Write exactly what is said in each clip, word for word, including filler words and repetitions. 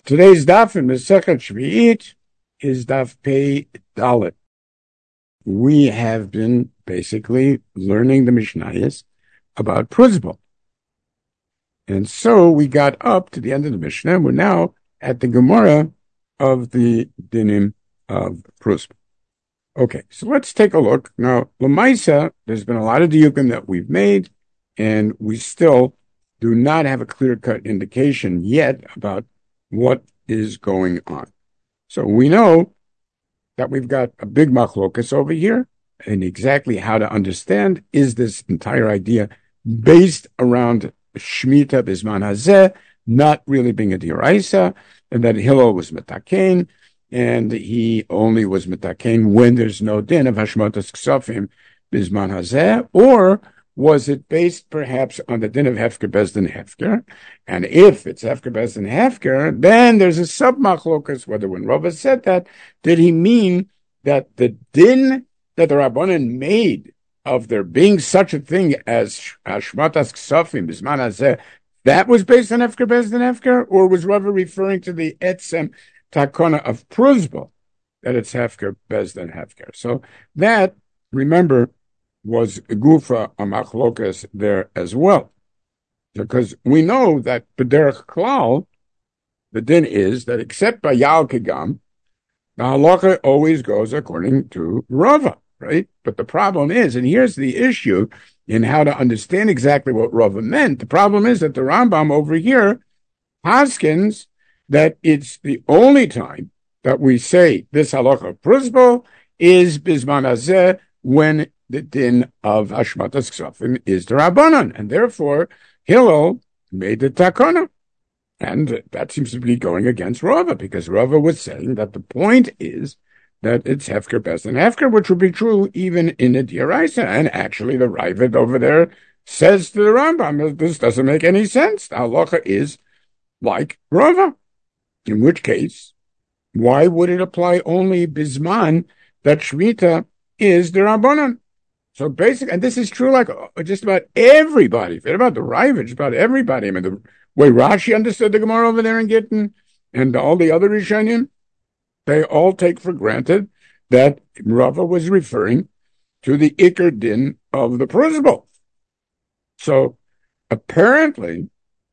Today's daf in Masechet Shvi'it is daf Pei Dalet. We have been basically learning the Mishnayos about Pruzbul. And so we got up to the end of the Mishnah. We're now at the Gemara of the Dinim of Pruzbul. Okay, so let's take a look. Now, Lamaisa, there's been a lot of diukim that we've made, and we still do not have a clear-cut indication yet about what is going on. So we know that we've got a big machlokas over here, and exactly how to understand is this entire idea based around Shemitah Bisman Hazeh not really being a diraisa, and that Hillel was metakein, and he only was metakein when there's no din of Hashmatas Ksafim Bisman Hazeh, or was it based perhaps on the din of Hefker Bezdin Hefker? And if it's Hefker Bezdin Hefker, then there's a sub-machlokas, whether when Rava said that, did he mean that the din that the Rabbanan made of there being such a thing as Hashmatas Ksafim, Bisman Hazeh, that was based on Hefker Bezdin Hefker? Or was Rava referring to the Etzem Takona of Pruzbul, that it's Hefker Bezdin Hefker? So that, remember, was Gufa a machlokas there as well. Because we know that B'derech Klal, the din is that except by Yal Kigam, the halacha always goes according to Rava, right? But the problem is, and here's the issue in how to understand exactly what Rava meant, the problem is that the Rambam over here paskins that it's the only time that we say this halacha of Pruzbul is Bisman Hazeh, when the din of Hashmatas Ksafim is the Rabbanan, and therefore Hillel made the takana. And that seems to be going against Rava, because Rava was saying that the point is that it's Hefker Bezdin Hefker, which would be true even in a Diraisa. And actually the Ravid over there says to the Rambam, this doesn't make any sense. The halacha is like Rava. In which case, why would it apply only Bisman that Shmita is the Rabbanan? So basically, and this is true like just about everybody, forget about the Ravid, about everybody. I mean, the way Rashi understood the Gemara over there in Gittin and all the other Rishonim, they all take for granted that Rava was referring to the Iker Din of the Pruzbul. So apparently,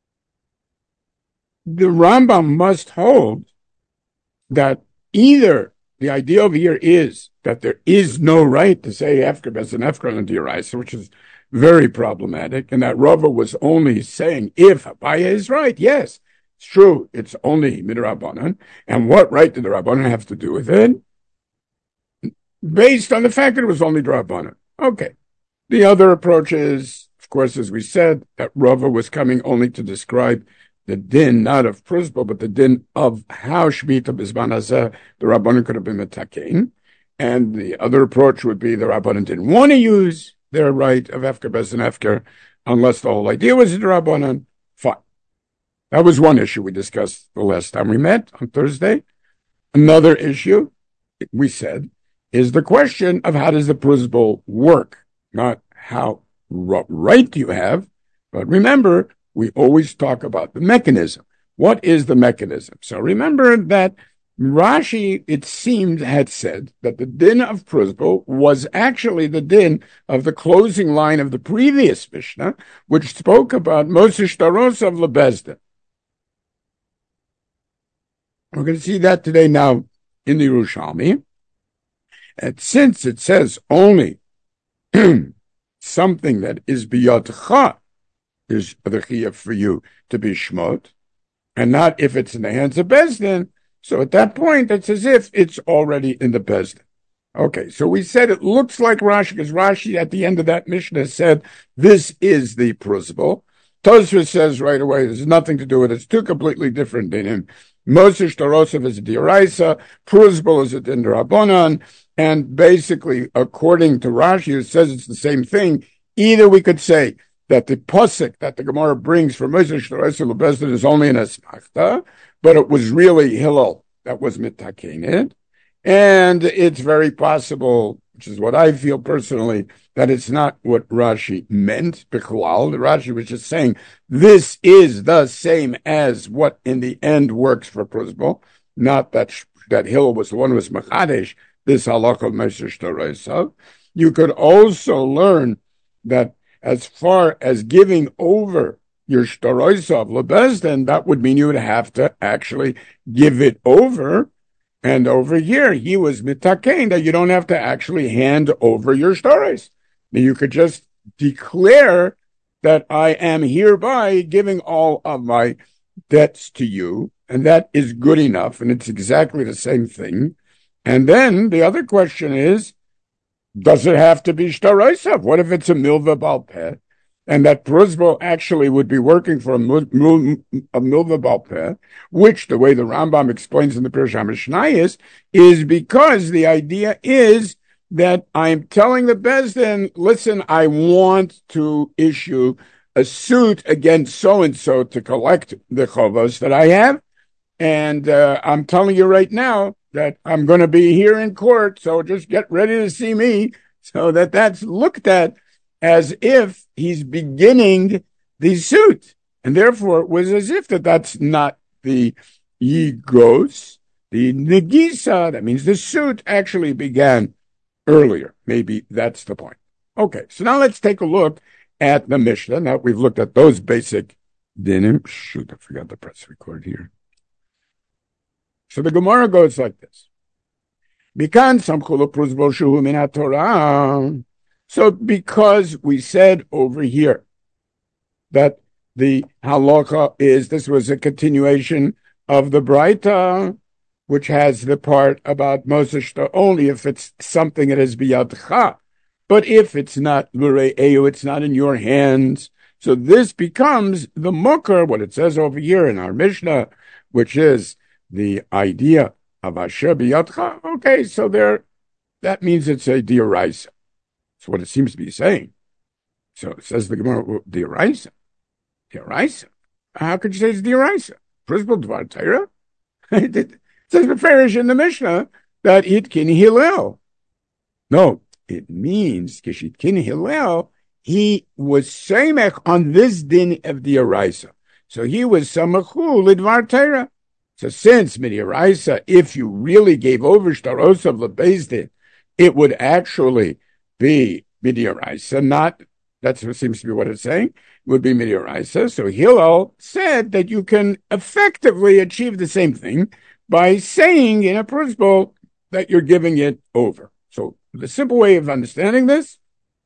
the Rambam must hold that either the idea over here is that there is no right to say Hefker Bezdin Hefker on the Diraisa, which is very problematic, and that Rava was only saying if Abaye is right, yes, it's true, it's only midrabanan, and what right did the Rabbanan have to do with it? Based on the fact that it was only drabanan. Okay. The other approach is, of course, as we said, that Rava was coming only to describe the din, not of Pruzbul, but the din of how Shemitah Bisman Hazeh, the Rabbanan could have been metakein. And the other approach would be the Rabbanan didn't want to use their right of Hefker Bezdin Hefker unless the whole idea was the Rabbanan. Fine. That was one issue we discussed the last time we met on Thursday. Another issue, we said, is the question of how does the Pruzbul work? Not how right do you have, but remember, we always talk about the mechanism. What is the mechanism? So remember that Rashi, it seemed, had said that the din of Pruzbul was actually the din of the closing line of the previous Mishnah, which spoke about Moshe Shtaros of Lebezdin. We're going to see that today now in the Yerushalmi. And since it says only something that is biyadcha, is the chiyuv for you to be shmot, and not if it's in the hands of Bezdin. So at that point, it's as if it's already in the Bezdin. Okay, so we said it looks like Rashi, because Rashi at the end of that Mishnah said, this is the Pruzbul. Tosfos says right away, there's nothing to do with it. It's two completely different dinim. Moshe Shtarosov is a diraisa, Pruzbul is a din d'Rabbanan, and basically, according to Rashi, it says it's the same thing. Either we could say that the posik that the Gemara brings from Moshe Shtarosov Lebezdin is only an asmachta, but it was really Hillel that was mitakein it. And it's very possible which is what I feel personally, that it's not what Rashi meant, Bichlal. Rashi was just saying, this is the same as what in the end works for Pruzbul, not that that Hillel was the one who was Machadesh, this halakha of Moshe Shtarosav. You could also learn that as far as giving over your Shtarosav Lebezden, that would mean you would have to actually give it over. And over here, he was mitakein, that you don't have to actually hand over your Shtaros. You could just declare that I am hereby giving all of my debts to you, and that is good enough, and it's exactly the same thing. And then the other question is, does it have to be Shtarosav? What if it's a milva balpeh, and that Pruzbul actually would be working for a, mil, mil, a milva balpeh, which, the way the Rambam explains in the Pirush HaMishnayos, is because the idea is that I'm telling the Bezdin, listen, I want to issue a suit against so-and-so to collect the chovos that I have, and uh, I'm telling you right now that I'm going to be here in court, so just get ready to see me, so that that's looked at as if he's beginning the suit. And therefore, it was as if that that's not the yigos, the negisa, that means the suit actually began earlier. Maybe that's the point. Okay, so now let's take a look at the Mishnah. Now we've looked at those basic dinim. Shoot, I forgot to press record here. So the Gemara goes like this. Bikan samchulu pruzbul shuhu min Torah. So because we said over here that the halacha is, this was a continuation of the Braita, which has the part about Moses only if it's something that is biyadcha. But if it's not l'rei eyu, it's not in your hands. So this becomes the mukar, what it says over here in our Mishnah, which is the idea of asher biyadcha. Okay, so there, that means it's a dioraisa. That's what it seems to be saying. So it says the Gemara, dioraisa. Dioraisa. How could you say it's dioraisa? Principal Dvar Torah. It says the Farish in the Mishnah that Itkin Hillel. No, it means Kishitkin Hillel, he was Samech on this din of dioraisa. So he was Samachu Lidvar Torah. So since Midiraisa, if you really gave over Shtarosav Lebezdin, it would actually be Midiraisa, not, that's what seems to be what it's saying, it would be Midiraisa. So Hillel said that you can effectively achieve the same thing by saying in a principle that you're giving it over. So the simple way of understanding this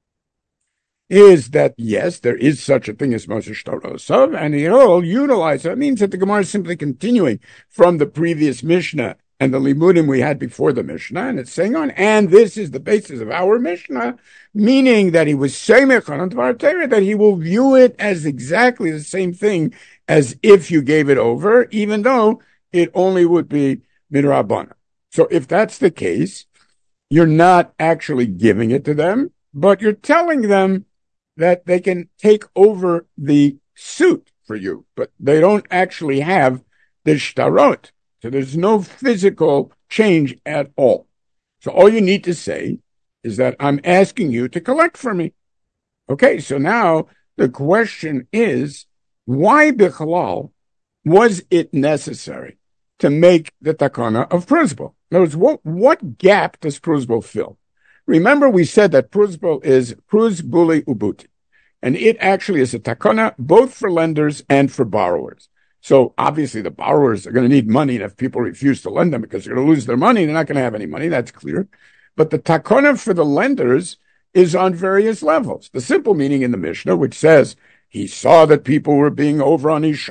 is that, yes, there is such a thing as Moshe Shtarosav, and Hillel utilized it. It means that the Gemara is simply continuing from the previous Mishnah and the Limudim we had before the Mishnah, and it's saying on, and this is the basis of our Mishnah, meaning that he was Semech on Dvar Torah, that he will view it as exactly the same thing as if you gave it over, even though it only would be Midrabana. So if that's the case, you're not actually giving it to them, but you're telling them that they can take over the suit for you, but they don't actually have the shtarot. So there's no physical change at all. So all you need to say is that I'm asking you to collect for me. Okay, so now the question is, why Bichalal was it necessary to make the takana of Pruzbul? In other words, what, what gap does Pruzbul fill? Remember, we said that Pruzbul is Pruzbuli Ubuti, and it actually is a takana both for lenders and for borrowers. So obviously the borrowers are going to need money, and if people refuse to lend them because they're going to lose their money, they're not going to have any money, that's clear. But the takana for the lenders is on various levels. The simple meaning in the Mishnah, which says, he saw that people were being over on his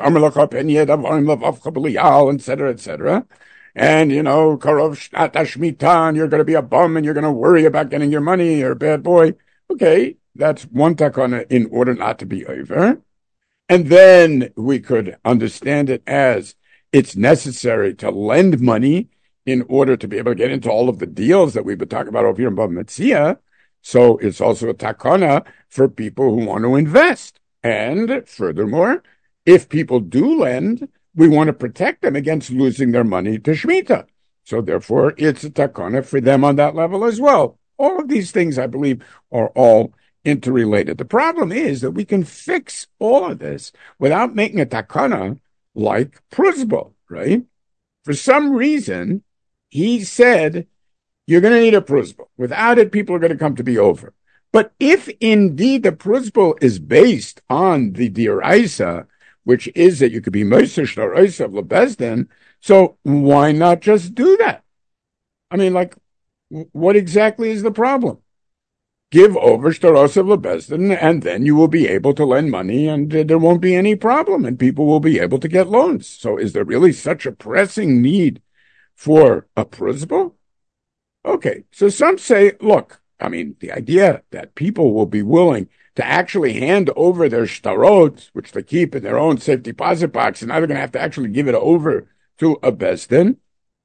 et cetera, et cetera. And, you know, Karov Shnat Shmita, and you're going to be a bum and you're going to worry about getting your money, you're a bad boy. Okay, that's one takana in order not to be over. And then we could understand it as it's necessary to lend money in order to be able to get into all of the deals that we've been talking about over here in Bava Metzia. So it's also a takana for people who want to invest. And furthermore, if people do lend, we want to protect them against losing their money to Shemitah. So therefore, it's a takana for them on that level as well. All of these things, I believe, are all interrelated. The problem is that we can fix all of this without making a takana like Pruzbul, right? For some reason, he said, you're going to need a Pruzbul. Without it, people are going to come to be over. But if indeed the Pruzbul is based on the Diraisa, which is that you could be Moshe Shloraisa of Lebezdin, so why not just do that? I mean, like, what exactly is the problem? Give over Shloraisa of Lebezdin, and then you will be able to lend money, and uh, there won't be any problem, and people will be able to get loans. So is there really such a pressing need for a Pruzbul? Okay, so some say, look, I mean, the idea that people will be willing to actually hand over their shtarot, which they keep in their own safe deposit box, and now they're going to have to actually give it over to a bezdin,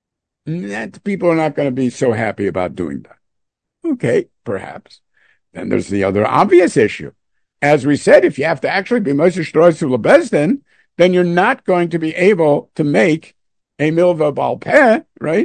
that people are not going to be so happy about doing that. Okay, perhaps. Then there's the other obvious issue. As we said, if you have to actually be Moshe shtarot to the bezdin, then you're not going to be able to make a milva bal peh, right?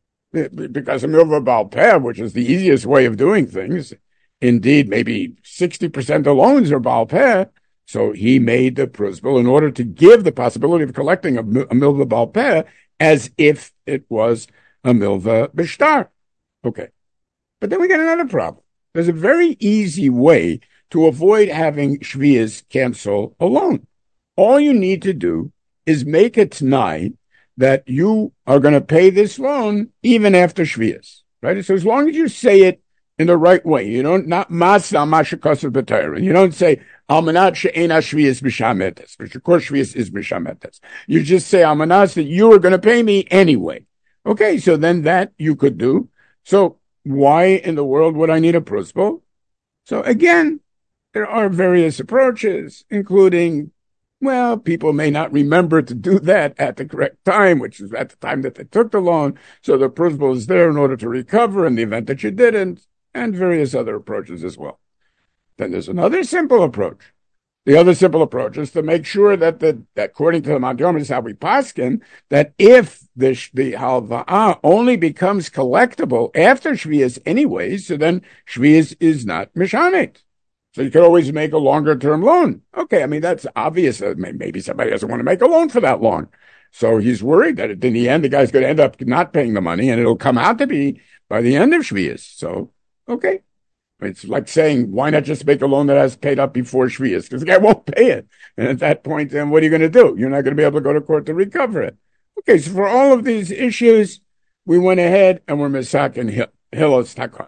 Because a milva bal peh, which is the easiest way of doing things, indeed, maybe sixty percent of loans are bal peh. So he made the Pruzbul in order to give the possibility of collecting a, a milva bal peh as if it was a milva bishtar. Okay. But then we get another problem. There's a very easy way to avoid having shvias cancel a loan. All you need to do is make a t'nai that you are going to pay this loan even after shvias, right? So as long as you say it in the right way, you don't, not masa mashakasav b'tayrin. You don't say, almanat she'ena shvias b'shametes, which of course shvias is b'shametes. You just say, almanat, that you are going to pay me anyway. Okay, so then that you could do. So why in the world would I need a Pruzbul? So again, there are various approaches, including, well, people may not remember to do that at the correct time, which is at the time that they took the loan. So the Pruzbul is there in order to recover in the event that you didn't, and various other approaches as well. Then there's another simple approach. The other simple approach is to make sure that, the, that according to the Mount Yom, is how we paskin, that if the, the halva'ah only becomes collectible after Shvias anyway, so then Shvias is not mishanet. So you could always make a longer term loan. Okay, I mean, that's obvious. Maybe somebody doesn't want to make a loan for that long. So he's worried that in the end, the guy's going to end up not paying the money, and it'll come out to be by the end of Shvias. So, okay. It's like saying, why not just make a loan that has paid up before Shvias? Because the guy won't pay it. And at that point, then what are you going to do? You're not going to be able to go to court to recover it. Okay, so for all of these issues, we went ahead and we're misakin Hillel's takon.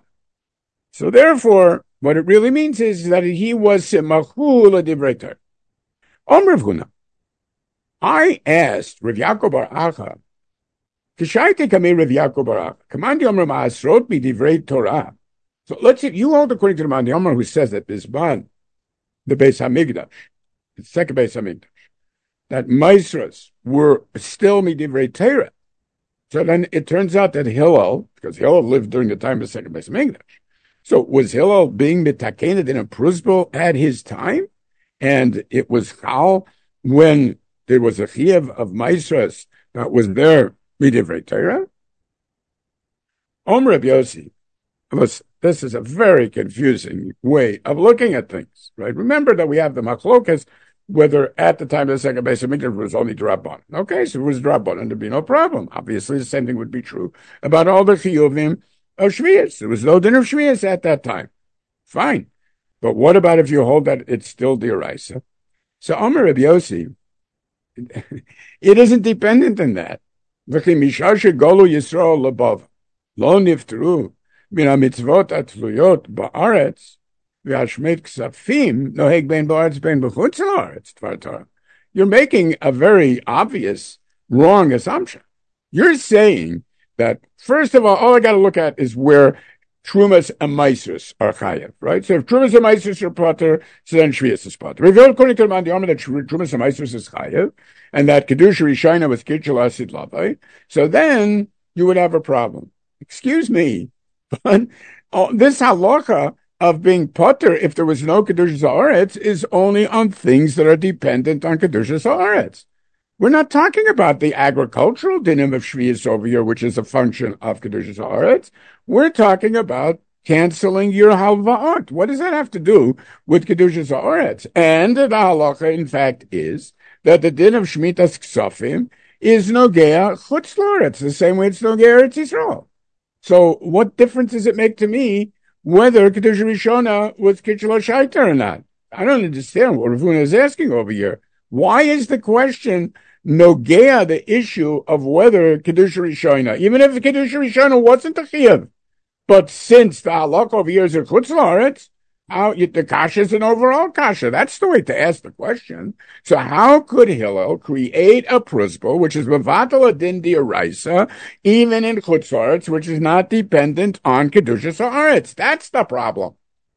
So therefore, what it really means is that he was simachul divrei Torah. Om Rav Huna, I asked Rav Yaakov bar Acha, Kishaite kami Rav Yaakov bar Acha, Kamandi Omer ma'asrot mi divrei Torah. So let's see, you hold according to the Mount Yom, who says that Bizban, the Beis Hamikdash, the second Beis Hamikdash, that Maisras were still midivrei Torah. So then it turns out that Hillel, because Hillel lived during the time of the second Beis Hamikdash, so was Hillel being mitakenet in a Pruzbul at his time? And it was Chal when there was a chiyuv of Maisras that was there midivrei Torah? Omer Reb Yossi, this is a very confusing way of looking at things, right? Remember that we have the machlokas, whether at the time of the second Beis Hamikdash was only drabban. Okay, so it was drabban, and there'd be no problem. Obviously, the same thing would be true about all the chiyuvim of Shvias. There was no din of Shvias at that time. Fine. But what about if you hold that it's still diraisa? So Omer Reb Yossi, it isn't dependent on that. V'chi mishar shegolu Yisrael labov lo nifteru min hamitzvot atluyot ba'aretz v'hashmet ksafim noheg ben ba'aretz ben b'chutz la'aretz tvar Torah. You're making a very obvious wrong assumption. You're saying that, first of all, all I got to look at is where Trumas and Maisrus are chayav, right? So if Trumas and Maisrus are potter, so then Shvius is potter. If you're according to the Mount Yom that Trumas and Maisrus is chayav, and that Kedusha Rishayna with Kitchel Asid Lavai, so then you would have a problem. Excuse me, but oh, this halacha of being potter, if there was no Kedusha Haaretz, is only on things that are dependent on Kedusha Haaretz. We're not talking about the agricultural dinim of Shvius over here, which is a function of Kedusha Haaretz. We're talking about canceling your halvaot. What does that have to do with Kedushas Haaretz? And the halacha, in fact, is that the din of Shmitas Ksafim is Nogea Chutz La'aretz, the same way it's Nogea Eretz Yisrael. So what difference does it make to me whether Kedusha Rishona was Kitchel Shaita or not? I don't understand what Ravuna is asking over here. Why is the question Nogea the issue of whether Kedusha Rishona, even if the Kedusha Rishona wasn't a Chiyuv, but since the halakha over here is a Chutz La'aretz, how the kasha is an overall kasha. That's the way to ask the question. So how could Hillel create a prusbul, which is mevatel adin d'oraisa, even in Chutz La'aretz, which is not dependent on Kedushas Haaretz? That's the problem.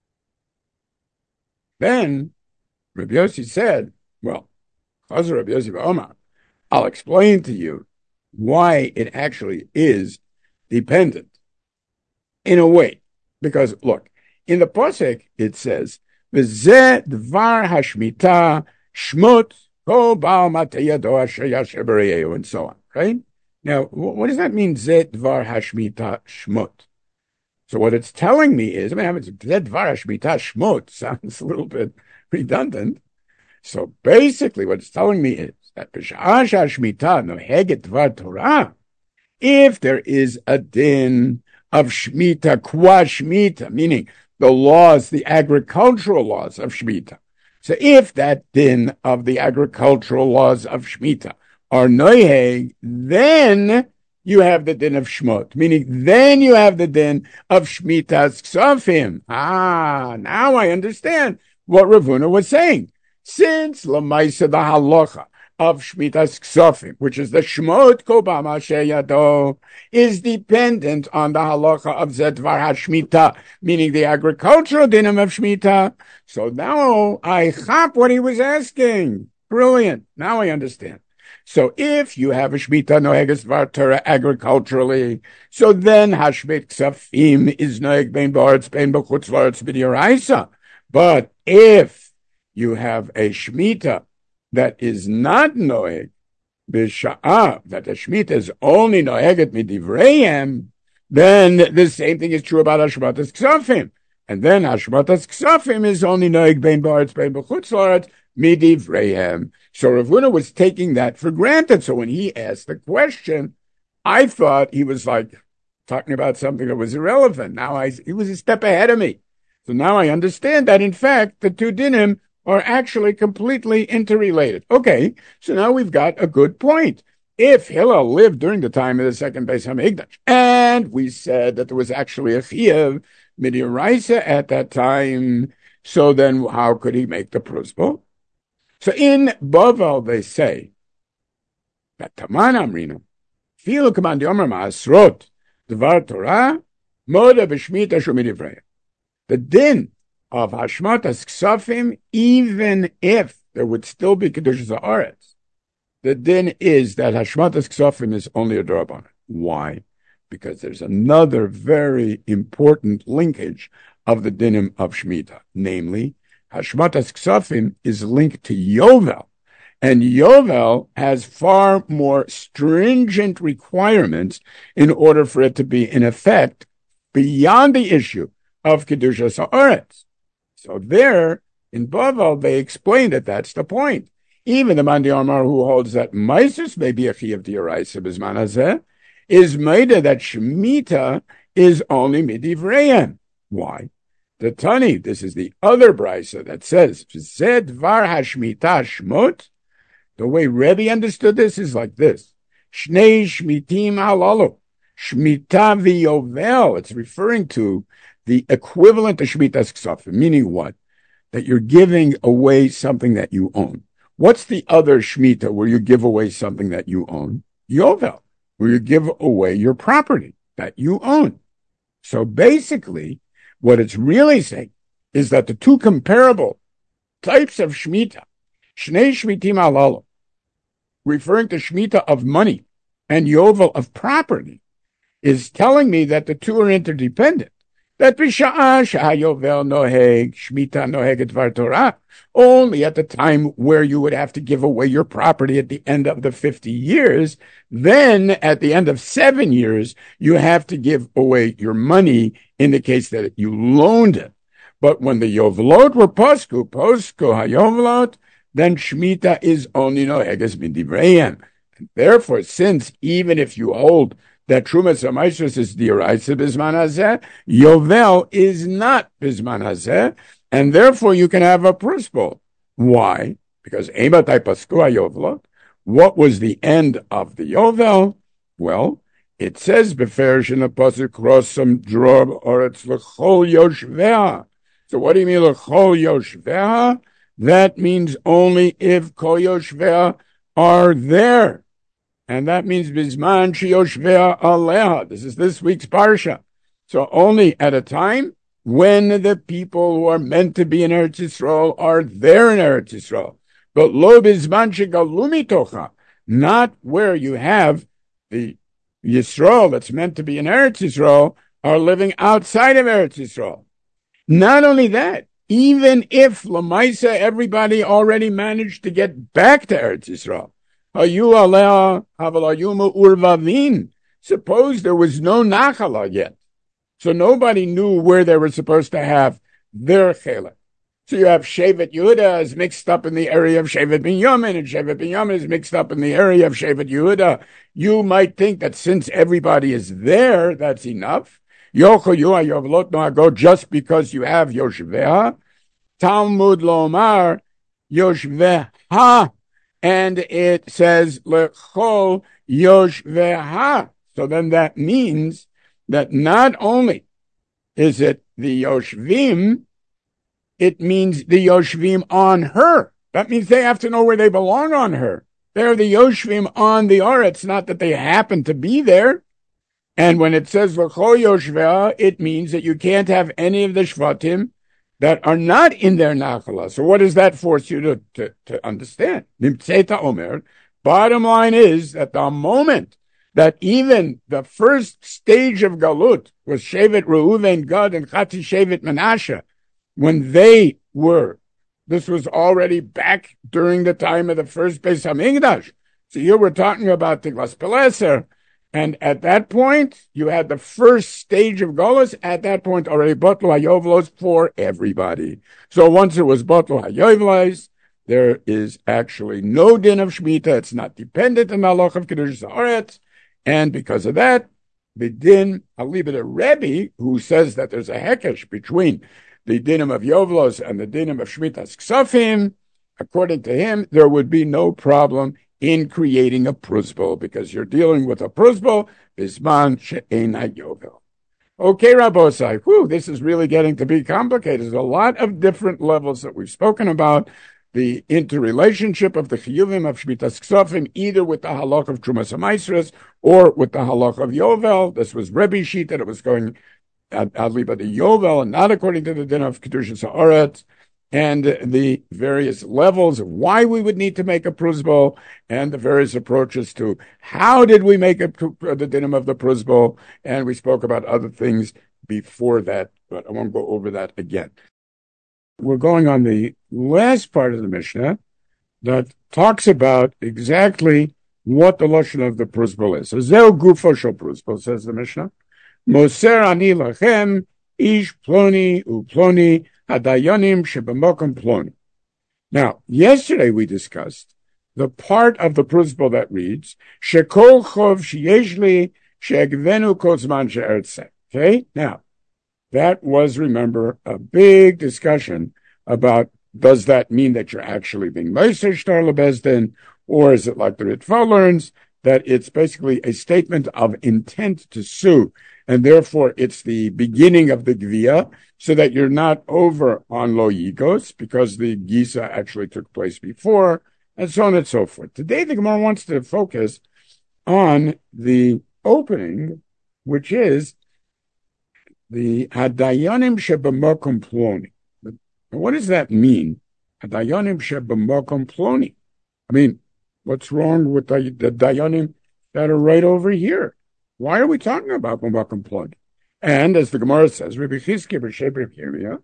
Then Rabbi Yossi said, well, Chazar Rabbi Yossi b'Omar, I'll explain to you why it actually is dependent in a way. Because look, in the Pasuk, it says, V'zeh dvar hashmita shmut kol ba'al matei yado asher yasher b'reyehu, and so on, right? Now, what does that mean, Zeh dvar hashmita shmut? So what it's telling me is, I mean, it's Zeh dvar hashmita shmut sounds a little bit redundant. So basically, what it's telling me is that b'sha'ah shmita noheget dvar Torah, if there is a din of shmita, kwa shmita, meaning the laws, the agricultural laws of Shemitah. So if that din of the agricultural laws of Shemitah are noyeg, then you have the din of Shmot, meaning then you have the din of Shemitah's Ksafim. Ah, now I understand what Ravuna was saying. Since Lamaisa the halacha of Shmitas Ksafim, which is the Shmot Kobama Sheyado, is dependent on the halacha of Zedvar HaShmita, meaning the agricultural dinim of Shmita. So now I chop what he was asking. Brilliant. Now I understand. So if you have a Shmita Noeges Dvar Torah agriculturally, so then Hashmit Ksafim is Noeg Ben Ba'aretz Ben B'chutz La'aretz B'dioraisa. But if you have a Shmita that is not noeg, b'sha'ah, that the Shemitah is only noeget midivreihem, then the same thing is true about Hashmatas Ksafim. And then Hashmatas Ksafim is only noeg bein ba'aretz bein b'chutz la'aretz midivreihem. So Rav Huna was taking that for granted. So when he asked the question, I thought he was like talking about something that was irrelevant. Now I, he was a step ahead of me. So now I understand that, in fact, the two dinim are actually completely interrelated. Okay, so now we've got a good point. If Hillel lived during the time of the second Beis Hamikdash, and we said that there was actually a Chiyuv Midiraisa at that time, so then how could he make the prusbul? So in Bavel they say that Taman Amrina, Filu Kamandi Omer Ma'asrot Dvar Torah Moda B'Shmita Shumidivreya. The din of Hashmatas Ksafim, even if there would still be Kedushas Haaretz, the din is that Hashmatas Ksafim is only a D'Rabbanan. Why? Because there's another very important linkage of the dinim of Shemitah. Namely, Hashmatas Ksafim is linked to Yovel. And Yovel has far more stringent requirements in order for it to be in effect beyond the issue of Kedushas Haaretz. So there, in Bavel, they explain that that's the point. Even the Mandi Amar who holds that Meisus may be a Chiyuv D'Oraisa B'Zman Hazeh is made that Shemitah is only Midivreihem. Why? The Tani, this is the other brisa that says, Zed Var HaShmita Shmot. The way Rebbe understood this is like this. Shnei Shmitim Halalu. Shmita V'Yovel. It's referring to the equivalent of Shemitah's Ksafim, meaning what? That you're giving away something that you own. What's the other Shemitah where you give away something that you own? Yovel, where you give away your property that you own. So basically, what it's really saying is that the two comparable types of Shemitah, Shnei Shmitim Halalu, referring to Shemitah of money and Yovel of property, is telling me that the two are interdependent. that b'sha'ah she'hayovel noheg, shmita noheg dvar Torah, only at the time where you would have to give away your property at the end of the fifty years, then at the end of seven years, you have to give away your money in the case that you loaned it. But when the yovelot were posku, posku hayovelot, then shmita is only noheges midivreim. Therefore, since even if you hold that Trumas HaMaisros is D'Oraisa Bizman Hazeh, Yovel is not Bizman Hazeh, and therefore you can have a principle. Why? Because Eimatai Pasku HaYovelot, what was the end of the Yovel? Well, it says Beferish in the Pasuk Rosam Drob Oretz L'chol Yoshvea. So what do you mean L'chol Yoshvea? That means only if Kol Yoshvea are there. And that means Bizman Sheyoshvea Aleha. This is this week's Parsha. So only at a time when the people who are meant to be in Eretz Yisrael are there in Eretz Yisrael. But Lo Bizman Shegalumi Tocha, not where you have the Yisrael that's meant to be in Eretz Yisrael are living outside of Eretz Yisrael. Not only that, even if Lamaisa everybody already managed to get back to Eretz Yisrael, suppose there was no Nachala yet. So nobody knew where they were supposed to have their Chelek. So you have Shevet Yehuda is mixed up in the area of Shevet Binyamin, and Shevet Binyamin is mixed up in the area of Shevet Yehuda. You might think that since everybody is there, that's enough. Yocho Yuha Yovelot Noago, just because you have Yoshveha. Talmud Lomar Yoshveha. And it says, Lechol Yoshveha. So then that means that not only is it the Yoshvim, it means the Yoshvim on her. That means they have to know where they belong on her. They're the Yoshvim on the Oretz, not that they happen to be there. And when it says Lechol Yoshveha, it means that you can't have any of the Shvatim that are not in their Nachala. So what does that force you to, to, to understand? Nimtzeta Omer. Bottom line is that the moment that even the first stage of Galut was Shevet Reuven, Gad, and Chati Shevet Menashe, when they were, this was already back during the time of the first Beis HaMikdash. So here we're talking about Tiglas Pileser. And at that point, you had the first stage of Golos. At that point, already Botlu HaYovlos for everybody. So once it was Botlu HaYovlos, there is actually no din of Shemitah. It's not dependent on the halach of Kedushas Haaretz. And because of that, the din, I'll leave it to Rebbe, who says that there's a hekesh between the dinim of Yovlos and the dinim of Shemitah's Ksafim. According to him, there would be no problem in creating a pruzbul, because you're dealing with a pruzbul, bisman she'ena yovel. Okay, Rabbosai, whew, this is really getting to be complicated. There's a lot of different levels that we've spoken about. The interrelationship of the chiyuvim of Shmitas Ksofim, either with the halach of Trumas HaMaisros or with the halach of Yovel. This was Rebbe Sheet that it was going adli by the Yovel and not according to the din of Kedushas Haaretz, and the various levels of why we would need to make a pruzbul, and the various approaches to how did we make a, the dinim of the pruzbul, and we spoke about other things before that, but I won't go over that again. We're going on the last part of the Mishnah that talks about exactly what the lashon of the pruzbul is. So zeu gufo shel pruzbul, says the Mishnah. Moser ani lachem ish ploni uploni hadayonim shebemokom ploni. Now, yesterday we discussed the part of the pruzbul that reads shekol chov sheyesh li she'egvenu kol zman she'erzeh. Okay, now that was, remember, a big discussion about, does that mean that you're actually being meiser shtar lebezdin, or is it like the Ritva learns that it's basically a statement of intent to sue, and therefore it's the beginning of the gvia, so that you're not over on lo yigos, because the gisa actually took place before, and so on and so forth. Today the Gemara wants to focus on the opening, which is the hadayonim shebemokom ploni. What does that mean? Hadayonim shebemokom ploni. I mean, what's wrong with the, the dayanim that are right over here? Why are we talking about bemokom ploni? And as the Gemara says, Rabbi Chizkiya b'Shei Rabbi Yirmiyah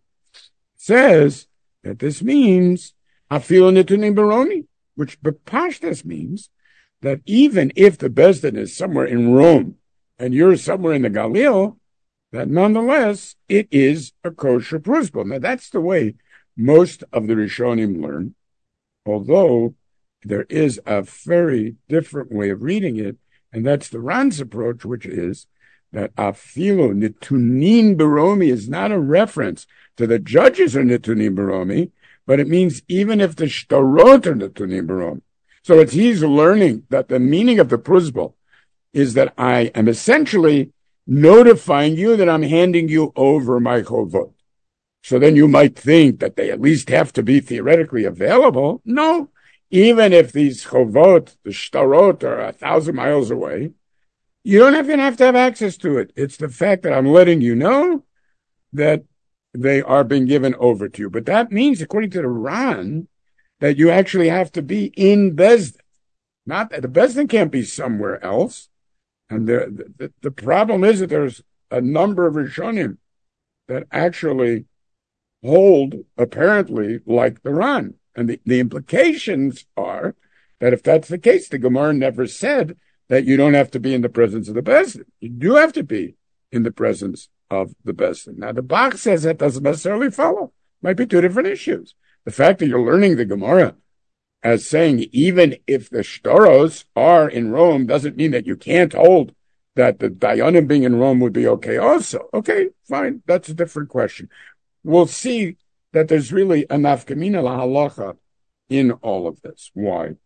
says that this means afilu netunim baroni, which b'pashtas means that even if the Bezdin is somewhere in Rome and you're somewhere in the Galil, that nonetheless it is a kosher prusbul. Now that's the way most of the Rishonim learn, although there is a very different way of reading it, and that's the Ran's approach, which is that afilu netunim baromi is not a reference to the judges are netunim baromi, but it means even if the shtarot are netunim baromi. So it's he's learning that the meaning of the prusbul is that I am essentially notifying you that I'm handing you over my chovot. So then you might think that they at least have to be theoretically available. No, even if these chovot, the shtarot, are a thousand miles away, you don't even have to have access to it. It's the fact that I'm letting you know that they are being given over to you. But that means, according to the Ran, that you actually have to be in Bezdin. Not that the Bezdin can't be somewhere else. And the, the, the problem is that there's a number of Rishonim that actually hold, apparently, like the Ran. And the, the implications are that if that's the case, the Gemara never said that you don't have to be in the presence of the Bezdin. You do have to be in the presence of the Bezdin. Now, the Bach says that doesn't necessarily follow. Might be two different issues. The fact that you're learning the Gemara as saying even if the shtaros are in Rome doesn't mean that you can't hold that the Dayanim being in Rome would be okay also. Okay, fine. That's a different question. We'll see that there's really a nafkamina la halacha in all of this. Why?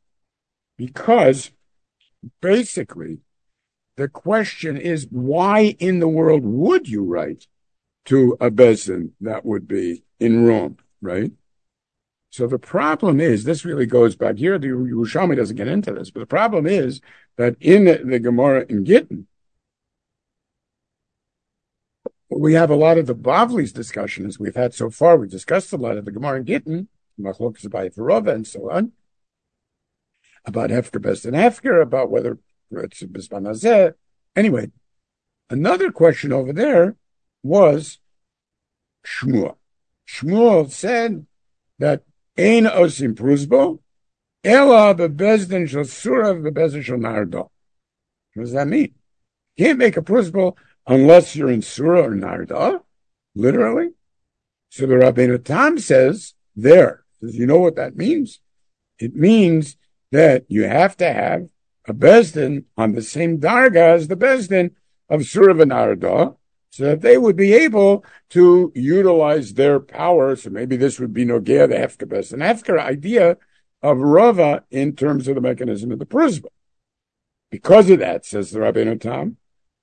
Because basically the question is, why in the world would you write to a Bezdin that would be in Rome, right? So the problem is, this really goes back here, the Yerushalmi doesn't get into this, but the problem is that in the, the Gemara in Gittin, we have a lot of the Bavli's discussion as we've had so far. We've discussed a lot of the Gemara in Gittin, Machlokes Abaye Rava and so on, about Hefker Bezdin Hefker, about whether it's Bisman Hazeh. Anyway, another question over there was Shmuel. Shmuel said that Ein osim prusbo, ela bebezdin shel surah bebezdin shel nardo. What does that mean? You can't make a prusbo unless you're in surah or nardo, literally. So the Rabbeinu Tam says there, does you know what that means? It means that you have to have a bezdin on the same darga as the bezdin of surah and nardo, so that they would be able to utilize their power. So maybe this would be Nogea, the Hefker Bezdin. Hefker idea of Rava in terms of the mechanism of the prusba. Because of that, says the Rabbeinu Tam,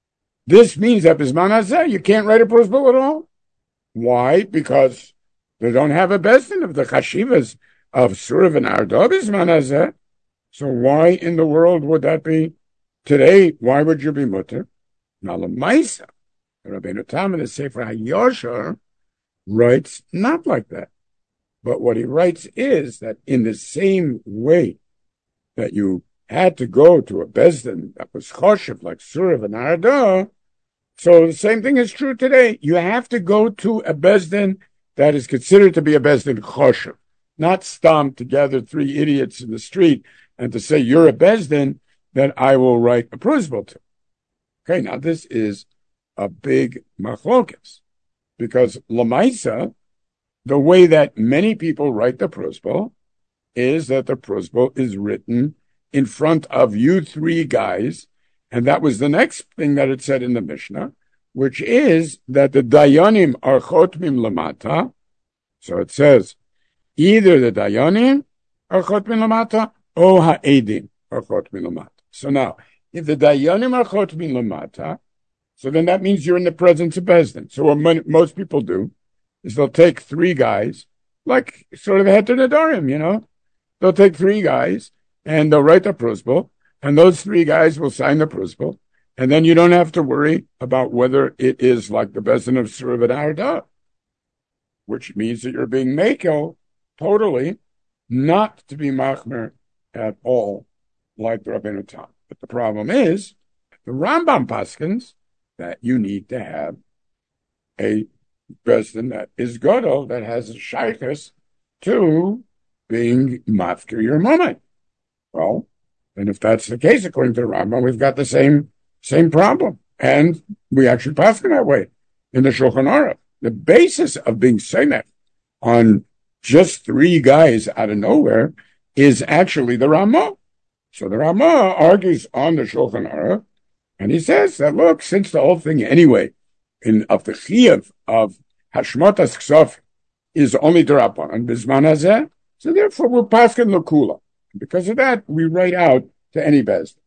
this means that Bisman Hazeh, you can't write a prusba at all. Why? Because they don't have a Bezdin of the Chashivas of Surah and Ardo Bisman Hazeh. So why in the world would that be today? Why would you be mutter? Now, Lamaisa, Rabbeinu Tam in the Sefer HaYosher writes not like that. But what he writes is that in the same way that you had to go to a Bezdin that was choshev, like Surah and Arda, so the same thing is true today. You have to go to a Bezdin that is considered to be a Bezdin choshev, not stam to gather three idiots in the street and to say, you're a Bezdin that I will write a prusbul to. Okay, now this is a big machlokas, because Lamaisa, the way that many people write the prusbul is that the prusbul is written in front of you three guys, and that was the next thing that it said in the Mishnah, which is that the dayanim are chotmim lamata. So it says either the dayanim are chotmim lamata or ha'edim are chotmim lamata. So now, if the dayanim are chotmim lamata, so then that means you're in the presence of Bezdin. So what most people do is they'll take three guys, like sort of the Heter Nedarim, you know. They'll take three guys and they'll write the prusbul, and those three guys will sign the prusbul, and then you don't have to worry about whether it is like the Bezdin of Surah and Arda, which means that you're being makel totally, not to be machmer at all, like the Rabbeinu Tam. But the problem is, the Rambam paskins that you need to have a Bezdin that is Gadol, that has a shaykhus to being mafkir your moment. Well, and if that's the case, according to the Rambam, we've got the same same problem. And we actually pass it that way in the Shulchan Aruch. The basis of being Semech on just three guys out of nowhere is actually the Ramah. So the Ramah argues on the Shulchan Aruch, and he says that, look, since the whole thing anyway, in of the Chiyuv of Hashmotas Ksov is only D'Rabbanan, Bizman Hazeh, so therefore we're paskin L'Kula. Because of that, we write out to any Bezdin.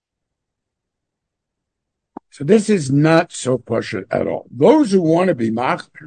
So this is not so pashut at all. Those who want to be machmir,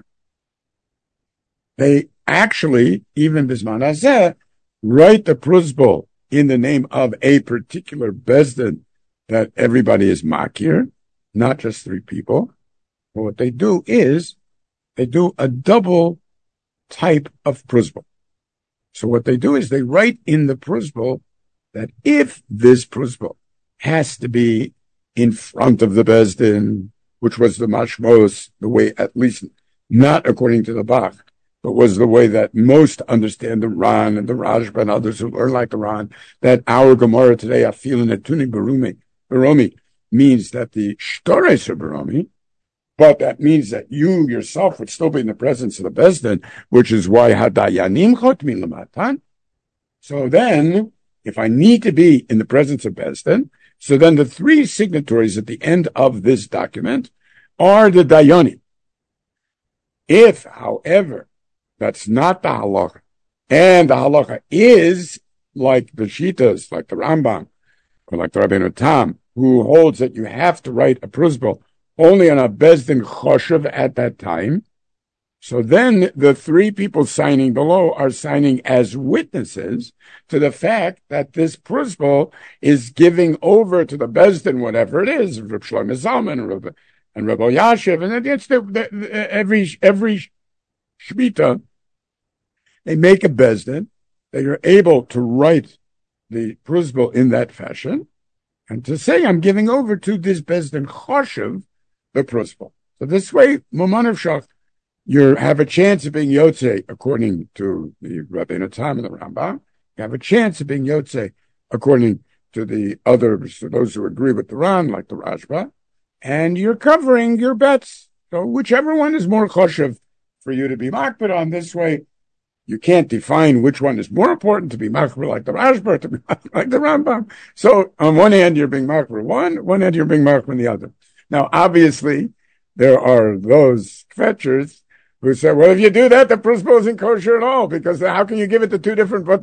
they actually, even Bizman Hazeh, write the pruzbul in the name of a particular Bezdin that everybody is makir, not just three people. But what they do is they do a double type of pruzbul. So what they do is they write in the pruzbul that if this pruzbul has to be in front of the Bezdin, which was the mashmos, the way, at least not according to the Bach, but was the way that most understand the Ran and the Rashba and others who learn like the Ran, that our Gemara today, Afil and Etuni Barumi, Baromi, means that the Shtores are Baromi, but that means that you yourself would still be in the presence of the Bezdin, which is why Hadayanim Chotmin Lamatan. So then, if I need to be in the presence of Bezdin, so then the three signatories at the end of this document are the Dayanim. If, however, that's not the halacha, and the halacha is like the Shitas, like the Rambam, or like the Rabbeinu Tam, who holds that you have to write a pruzbul only on a Bezdin Choshev at that time, so then the three people signing below are signing as witnesses to the fact that this pruzbul is giving over to the Bezdin, whatever it is, Reb Shlomo Zalman and Reb, and Reb Yashiv, and it's the, the, the, every every Shmita, they make a Bezdin, they are able to write the pruzbul in that fashion, and to say, I'm giving over to this Bezdin Choshev, the pruzbul. So this way, Maman of Shach, you have a chance of being Yotze, according to the Rabbeinu Tam and the Rambam. You have a chance of being Yotze, according to the others, to those who agree with the Ran, like the Rashba, and you're covering your bets. So whichever one is more choshev for you to be makbid on this way, you can't define which one is more important to be makbid like the Rashba, to be like the Rambam. So on one hand, you're being makbid one, one hand you're being makbid the other. Now, obviously, there are those fetchers who say, well, if you do that, the pruzbul isn't kosher at all, because how can you give it to two different but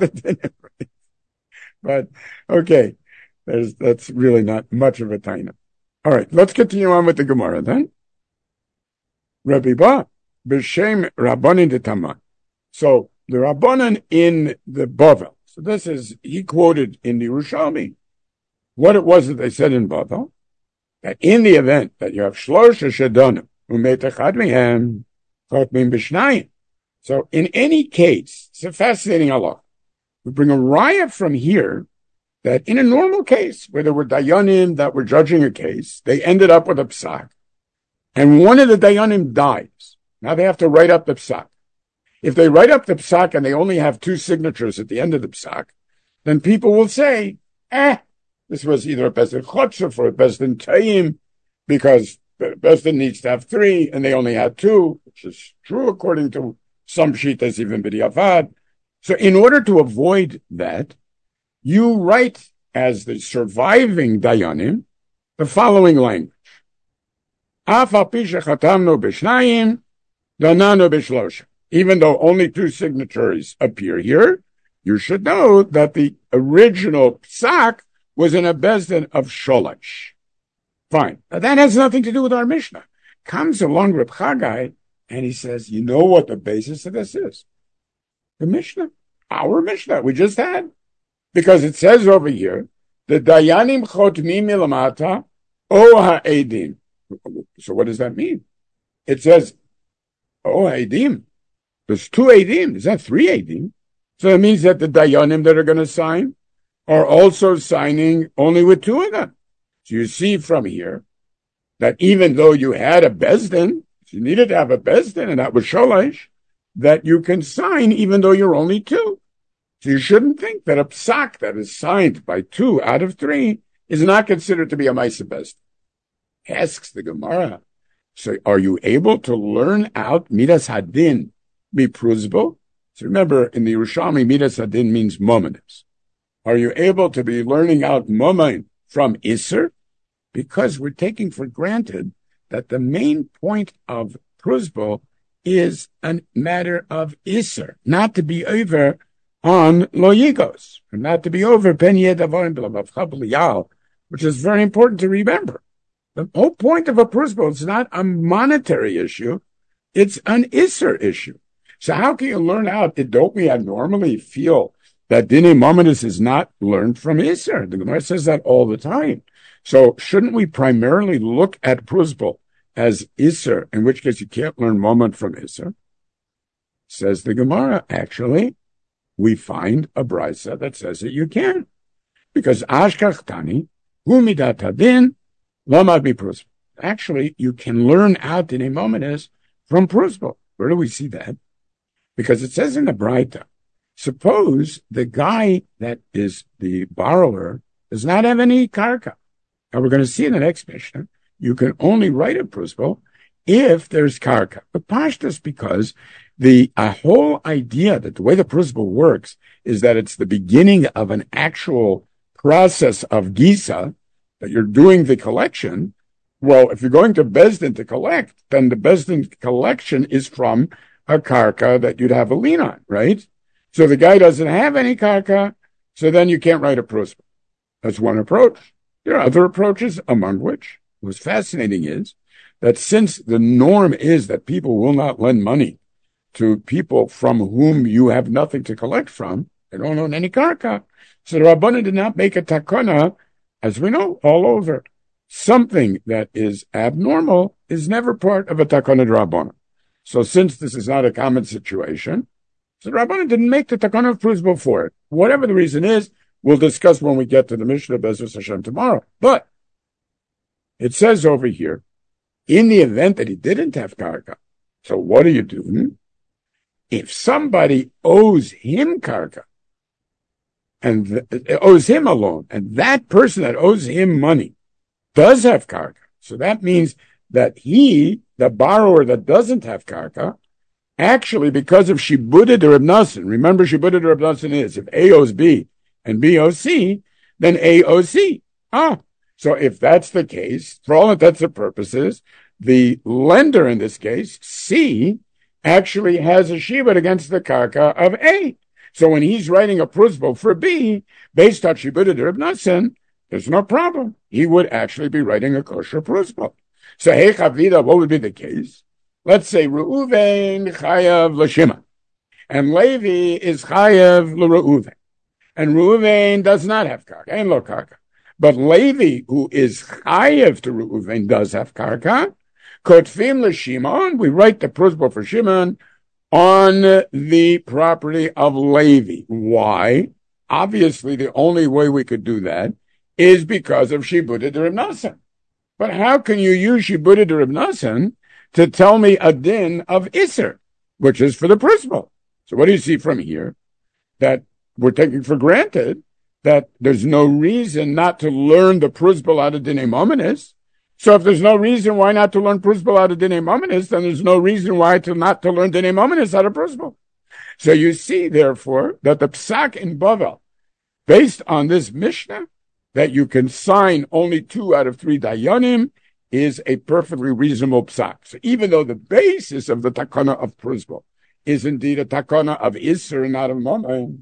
But, okay, there's, that's really not much of a taina. All right, let's continue on with the Gemara then. Rabbi Ba, b'shem Rabbanin de Taman. So, the Rabbanan in the Bavel, so this is, he quoted in the Yerushalmi, what it was that they said in Bavel, that in the event that you have shlosha shadonim, umetachad mihem, chotmin b'shnayim. So in any case, it's a fascinating halach. We bring a raya from here that in a normal case, where there were dayanim that were judging a case, they ended up with a psak. And one of the dayanim dies. Now they have to write up the psak. If they write up the psak and they only have two signatures at the end of the psak, then people will say, eh, this was either a Bezdin Chotzef or a Bezdin Taim, because the Bezdin needs to have three, and they only had two, which is true according to some Shitas, even B'diavad. So in order to avoid that, you write as the surviving Dayanim the following language. Af al pi shechatamnu b'shnayim, dananu b'shlosha. Even though only two signatories appear here, you should know that the original psak was in a Bezdin of Sholosh. Fine. Now that has nothing to do with our Mishnah. Comes along Reb Chagai, and he says, you know what the basis of this is? The Mishnah. Our Mishnah we just had. Because it says over here, the Dayanim chotmim milamata o ha'edim. So what does that mean? It says, o ha'edim. There's two edim. Is that three edim? So it means that the Dayanim that are going to sign are also signing only with two of them. So you see from here that even though you had a Bezdin, which So you needed to have a Bezdin, and that was Sholosh, that you can sign even though you're only two. So you shouldn't think that a psak that is signed by two out of three is not considered to be a Maisa Bezdin. Asks the Gemara, so are you able to learn out Midas Hadin mipruzbo? So remember, in the Yerushalmi, Midas Hadin means momenis. Are you able to be learning out momen from Isser? Because we're taking for granted that the main point of pruzbo is a matter of Isser, not to be over on loyigos, and not to be over ben yedavorim b'lavav, which is very important to remember. The whole point of a pruzbo is not a monetary issue, it's an Isser issue. So how can you learn out? Don't we normally feel that Dinei Momenis is not learned from Isser? The Gemara says that all the time. So shouldn't we primarily look at pruzbo as Isser, in which case you can't learn Moment from Isser? Says the Gemara, actually, we find a brisa that says that you can. Because Ashkach Tani, Hu Midat Hadin, Lamad Mi Pruzbo. Actually, you can learn out Dinei Momenis from pruzbo. Where do we see that? Because it says in the Braita, suppose the guy that is the borrower does not have any karka. Now we're going to see in the next Mishnah, you can only write a pruzbo if there's karka. But pashtus, because the a whole idea that the way the pruzbo works is that it's the beginning of an actual process of gisa, that you're doing the collection. Well, if you're going to Bezdin to collect, then the Bezdin collection is from a karka that you'd have a lien on, right? So the guy doesn't have any karka, so then you can't write a pruzbo. That's one approach. There are other approaches, among which what's fascinating is that since the norm is that people will not lend money to people from whom you have nothing to collect from, they don't own any karka. So the Rabbanan did not make a takana, as we know, all over. Something that is abnormal is never part of a takana Rabbanan. So since this is not a common situation, so the Rabbanan didn't make the takana of pruzbo for it. Whatever the reason is, we'll discuss when we get to the Mishnah Be'ezus Hashem tomorrow. But it says over here, in the event that he didn't have karka, so what do you do? If somebody owes him karka, and th- owes him a loan, and that person that owes him money does have karka, so that means that he, the borrower that doesn't have karka, actually, because of Shibudid or Reb Nosson, remember Shibudid or Reb Nosson is, if A owes B and B owes C, then A owes C. Ah, so if that's the case, for all intents and purposes, the lender in this case, C, actually has a shibud against the karka of A. So when he's writing a pruzbo for B, based on Shibudid or Reb Nosson, there's no problem. He would actually be writing a kosher pruzbo. So hey Chavida, what would be the case? Let's say Reuven chayav l'Shimon, and Levi is chayav l'Reuven, and Reuven does not have karka, and lo karka. But Levi, who is chayav to Reuven, does have karka. Kotfim l'Shimon, we write the pruzbo for Shimon on the property of Levi. Why? Obviously, the only way we could do that is because of Shibudid Reb Nosson. But how can you use Shibudid Reb Nosson to tell me a din of Isser, which is for the pruzbo? So what do you see from here? That we're taking for granted that there's no reason not to learn the pruzbo out of Dinei Momenis. So if there's no reason why not to learn pruzbo out of Dinei Momenis, then there's no reason why to not to learn Dinei Momenis out of pruzbo. So you see, therefore, that the psak in Bavel, based on this Mishnah, that you can sign only two out of three dayanim, is a perfectly reasonable psak. So even though the basis of the takana of pruzbo is indeed a takana of Isser, not of Momen,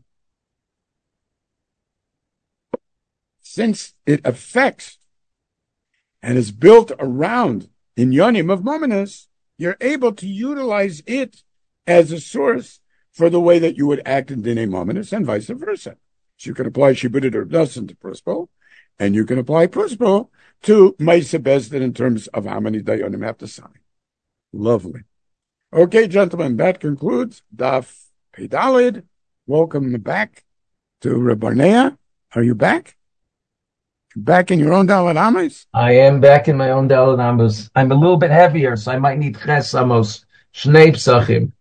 since it affects and is built around inyanim of Momenis, you're able to utilize it as a source for the way that you would act in Dinei Momenis and vice versa. So you can apply Shibudid or Nosson to pruzbo, and you can apply pruzbo to Maisa Bezdin in terms of how many dayanim have to sign. Lovely. Okay, gentlemen, that concludes Daf Pedalid. Welcome back to Reb Barnea. Are you back? Back in your own Dalet Amos? I am back in my own Dalet Amos. I'm a little bit heavier, so I might need Ches Amos. Shnei Psachim.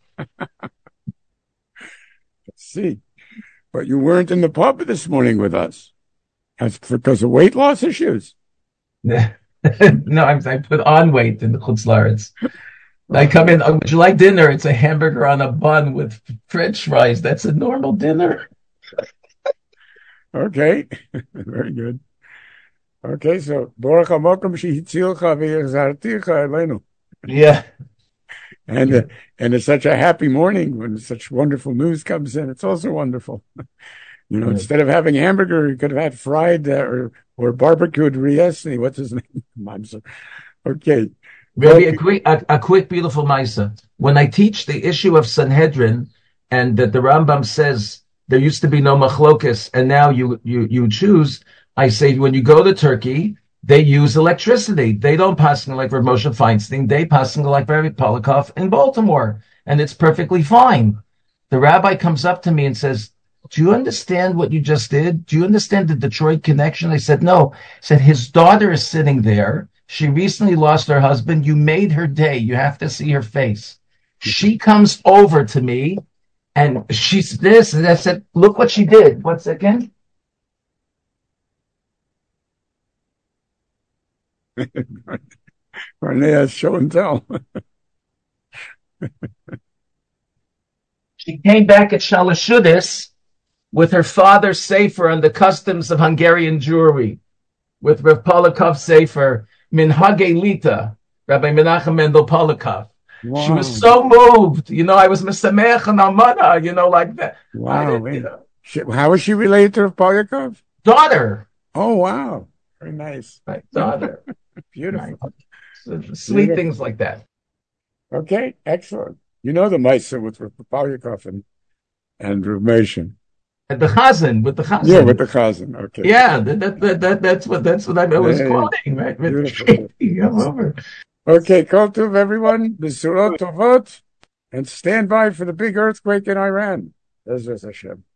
Let's see. But you weren't in the pub this morning with us. That's because of weight loss issues. No, I'm, I put on weight in the Chutz La'aretz. I come in, oh, would you like dinner? It's a hamburger on a bun with French fries. That's a normal dinner. Okay, very good. Okay, so Baruch HaMokom shehitzilcha v'yachzarticha Eleinu. Yeah. And uh, and it's such a happy morning when such wonderful news comes in. It's also wonderful. You know, yeah. Instead of having hamburger, you could have had fried uh, or or barbecued riesni. What's his name? Mamzer. Okay. Maybe a quick, a, a quick, beautiful Maisa. When I teach the issue of Sanhedrin, and that the Rambam says there used to be no machlokas, and now you you you choose. I say when you go to Turkey, they use electricity. They don't passing like Rav Moshe Feinstein. They passing like Rabbi Polakov in Baltimore, and it's perfectly fine. The rabbi comes up to me and says, "Do you understand what you just did? Do you understand the Detroit connection?" I said, "No." He said, "His daughter is sitting there. She recently lost her husband. You made her day. You have to see her face." She comes over to me, and she's this, and I said, "Look what she did." Once again. Barnea's show and tell. She came back at Shalashudis with her father's sefer on the customs of Hungarian Jewry, with Rav Polakov sefer, Minhagei Lita, Rabbi Menachem Mendel Polakov. Wow. She was so moved. You know, I was Mesameach and Amana, you know, like that. Wow. You know. she, how is she related to Rav Polakov? Daughter. Oh, wow. Very nice. My daughter. Beautiful. Nice. Sweet Beautiful. Things like that. Okay, excellent. You know the Maisa with Rav Polakov and, and Rav Meishin. At the Chazan, with the Chazan. Yeah, with the Chazan. Okay. Yeah, that, that, that, that, that's what that's what I was hey, quoting, right? I'm over. Okay, Kol Tov, everyone. Besurot Tovot. And stand by for the big earthquake in Iran. Ezra Hashem.